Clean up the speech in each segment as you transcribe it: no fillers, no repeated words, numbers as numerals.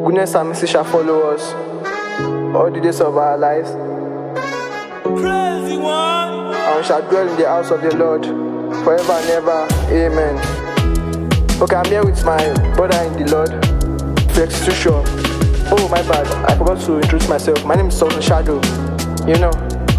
Goodness and mercy shall follow us all the days of our lives. Crazy one. And we shall dwell in the house of the Lord forever and ever. Amen. Okay, I'm here with my brother in the Lord, Flex Tusho. Oh, my bad. I forgot to introduce myself. My name is Sultan Shadow. You know.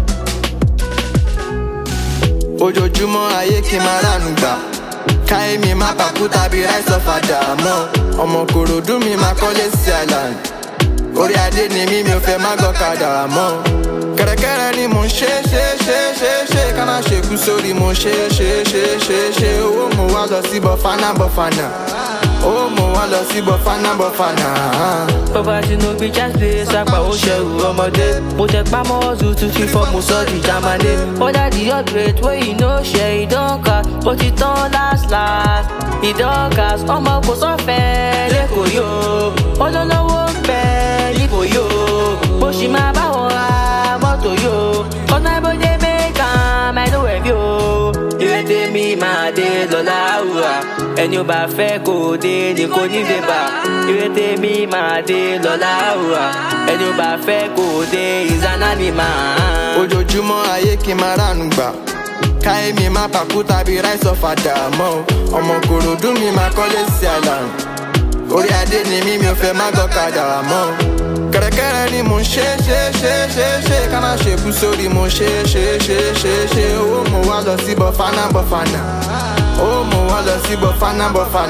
Ojoojúmọ́ ayé kí n máa ránu gbà. Káyé mi má bàkú tàbí rise of Àdàmọ́. Ọmọ Kòròdú mi máa kọ́lé sí island. Orí adé ni mi ò fẹ́ má gọ́kadà mọ́. Kẹ̀rẹ̀kẹ̀rẹ̀ ni mo ṣe. Ká má ṣe kú sórí mo ṣe. Owó mo wá lọ sí Bọ̀fánà. Owó mo wá lọ sí Bọ̀fánà. Poverty no be just place, àpà ó ṣẹrù ọmọdé. Mo tẹ pamọ́ ọ̀zù tún fi fọ́ mo sọ di Jámánì. Order the upgrade wey you no share, e don cast. Ó ti tán last. E don cast, ọmọ kò sọ́fẹ́ lẹ́kọ̀ọ́ yó. Olólówó ń bẹ nípò yó. Bó ṣì máa bá wọn ra mọ́tò yó. Ọ̀nà ìbòjé mẹ́ka mẹ́lò ẹ̀bí o. Ìrètè mi máa dé lọ́la àwùrà. Ẹni ò bá fẹ́ kó dé ni kò ní dé bá. Ìrètè mi máa dé lọ́la àwùrà. Ẹni ò bá fẹ́ kó dé ìzáná ni máa. Ojoojúmọ́ ayé kí n máa ránu gbà. Káyé mi má bàkú tàbí rise of Àdàmọ́. Ọmọ Kòròdú mi máa kọ́lé sí island. Orí adé ni mi ò fẹ́ má gọ́kadà mọ́. Kẹ̀rẹ̀kẹ̀rẹ̀ ni mo ṣe. Ká má ṣe kú sórí mo ṣe. Owó mo wá lọ sí Bọ̀fánà. Owó mo wá lọ sí Bọ̀fánà.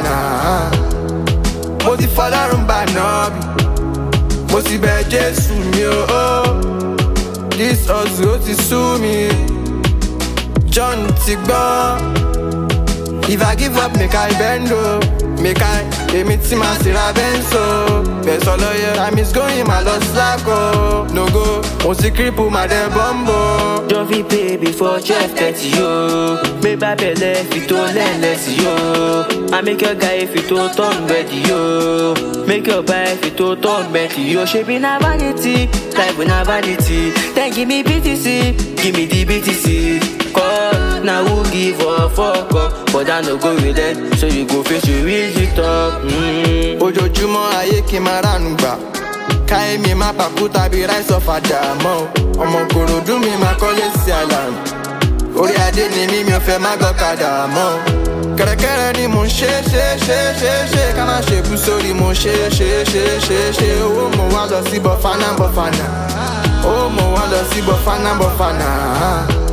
Mo ti fọlọ́run bá nọ́ọ̀bì. Mo sì bẹ̀ Jésù mi o. This hustle ó ti sú mi. John ti gbọ́. If I give up, make I bend o. Èmi tí máa sì ra bẹ́ńsò. Bẹ̀sọ̀ lọ́yẹ̀, time is going, máa lọ slack o. No go, mo sì cripple, máa dẹ̀ bọ́m̀bò. Don't fit pay before 12:30 yo. Make bad belle fit to less yo. I make your guy fit to turn ready yo. Make your buy fit to turn ready yo. She be na vanity, life be na vanity. Then give me BTC, give me the BTC. Call, now who give a fuck up? But I no go relent, so you go face your real talk. Ojoojúmọ́ ayé kí n máa ránu gbà. Káyé mi má bàkú tàbí rise of Àdàmọ́. Ọmọ Kòròdú mi máa kọ́lé sí island. Orí adé ni mi ò fẹ́ má gọ́kadà mọ́. Kẹ̀rẹ̀kẹ̀rẹ̀ ni mo ṣe. Ká má ṣe kú sórí mo ṣe. Owó mo wá lọ sí Bọ̀fánà. Owó mo wá lọ sí Bọ̀fánà.